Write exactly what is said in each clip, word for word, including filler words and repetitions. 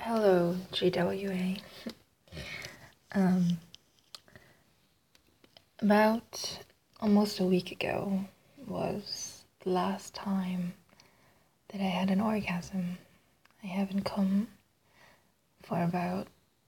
Hello, G W A. Um, about almost a week ago was the last time that I had an orgasm. I haven't come for about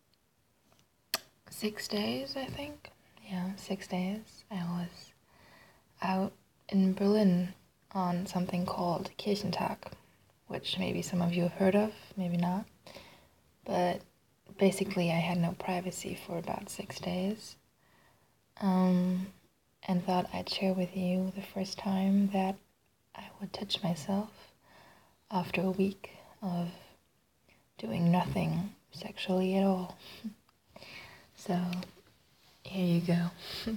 six days, I think. Yeah, six days. I was out in Berlin on something called Kirchentag, which maybe some of you have heard of, maybe not. But basically, I had no privacy for about six days. Um, and thought I'd share with you the first time that I would touch myself after a week of doing nothing sexually at all. So, here you go.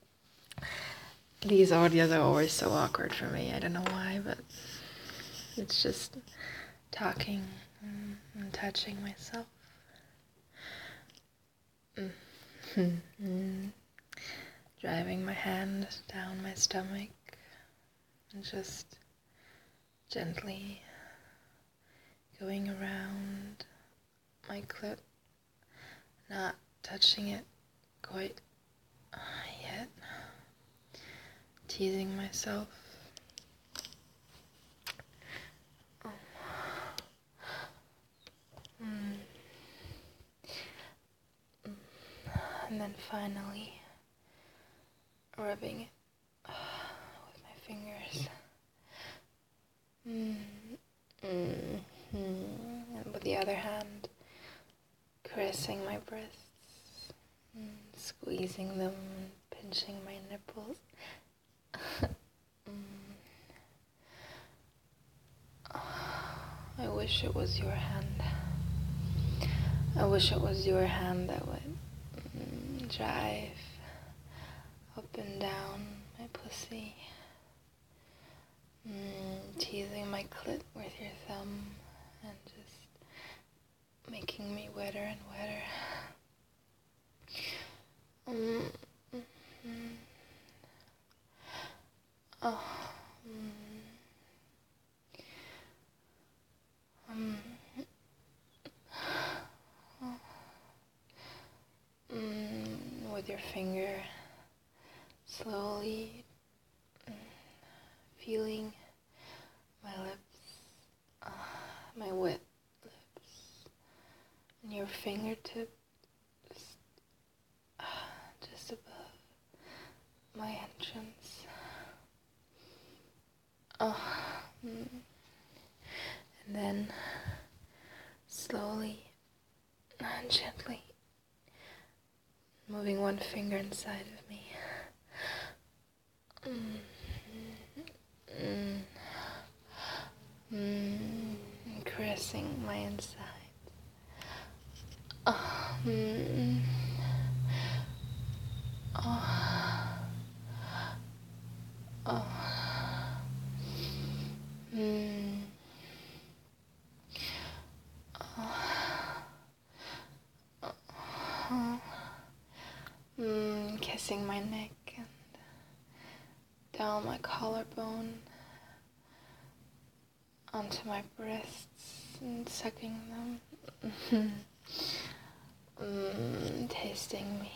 These audios are always so awkward for me. I don't know why, but it's just talking and touching myself. Mm-hmm. Driving my hand down my stomach and just gently going around my clit, not touching it quite uh, yet, teasing myself. Oh. Mm. And then finally rubbing it uh, with my fingers. Mm. Mm-hmm. And with the other hand, caressing my breasts, mm, squeezing them, pinching my nipples. mm. I wish it was your hand. I wish it was your hand that would mm, drive up and down my pussy, mm, teasing my clit with your thumb and just making me wetter and wetter. Mm, mm, oh, mm, um, oh, mm, with your finger, slowly mm, feeling my lips, uh, my wet lips, and your fingertip just, uh, just above my entrance. Oh, mm. And then slowly and gently moving one finger inside of me. Mm. Mm. Mm. Caressing my inside. Oh. Mm. Oh. Oh. Mm. Oh. Mm. Kissing my neck and down my collarbone onto my breasts and sucking them. mm. Tasting me.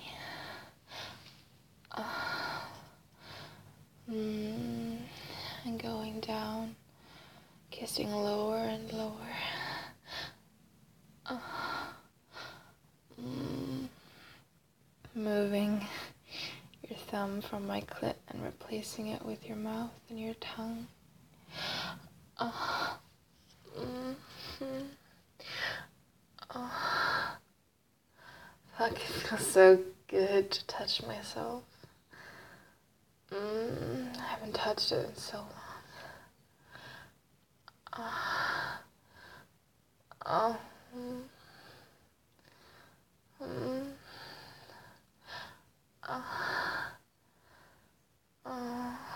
Oh. Mm. And going down, kissing lower and lower. Oh. Mm. Moving your thumb from my clit and replacing it with your mouth and your tongue. Oh. Mm-hmm. Oh. Fuck, it feels so good to touch myself. Mm, I haven't touched it in so long. Oh. Oh. Mm. Mm. Oh. Oh.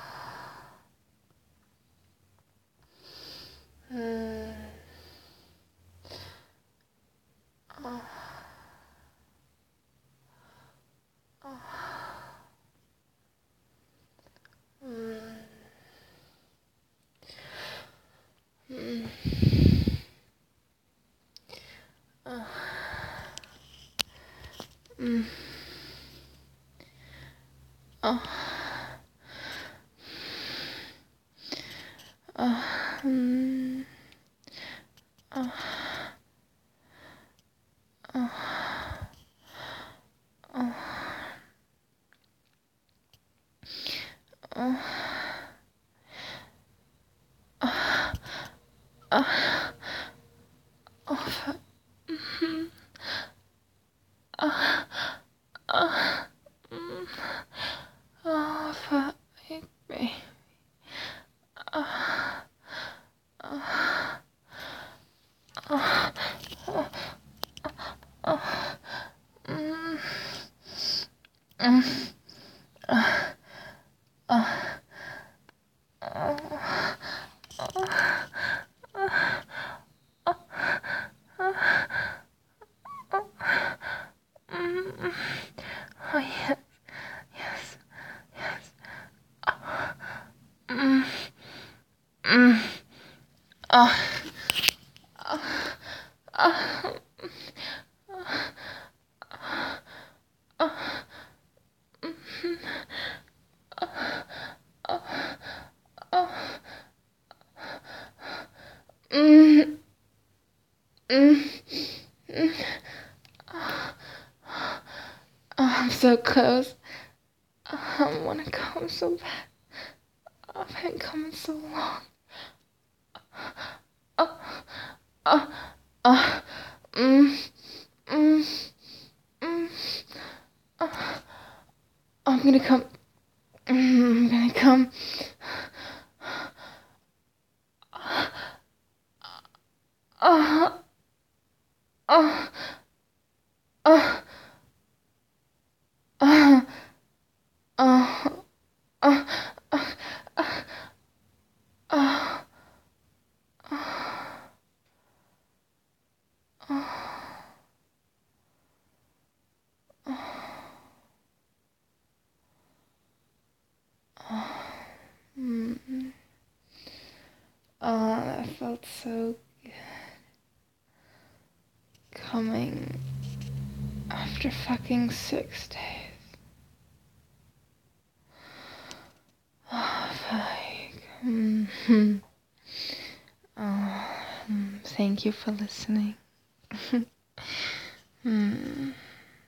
Mm. Oh. Oh. Mm. Mm. Uh. Uh, oh, fuck. Mm-hmm. Uh, uh, mm, oh, fuck me. Uh, uh, uh, uh, uh, mm, mm, uh, uh, uh, mm, oh, yes, yes, yes. Mm, mm, uh, uh, uh, uh, mm, mm, mm. Oh, I'm so close. I want to come so bad. I've been coming so long. Oh, oh, oh, mm, mm, mm, oh, I'm gonna come. Mm, I'm gonna come. Oh, oh, oh, oh, oh, oh, oh, mm. Oh, that felt so good. Coming after fucking six days. Oh, fuck. Mm-hmm. Oh, mm, thank you for listening. Hmm.